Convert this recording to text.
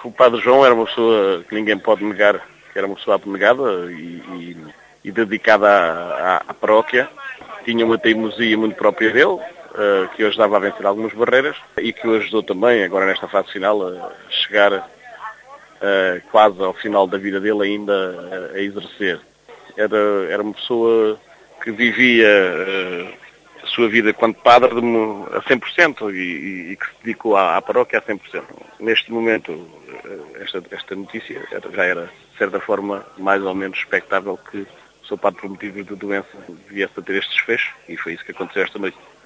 O Padre João era uma pessoa que ninguém pode negar, que era uma pessoa abnegada e dedicada à paróquia. Tinha uma teimosia muito própria dele, que o ajudava a vencer algumas barreiras e que o ajudou também, agora nesta fase final, a chegar quase ao final da vida dele ainda a exercer. Era uma pessoa que vivia a sua vida quanto padre a 100% e que se dedicou à paróquia a 100%. Neste momento, esta notícia já era, de certa forma, mais ou menos expectável que o seu padre, por motivos de doença, viesse a ter este desfecho, e foi isso que aconteceu esta noite.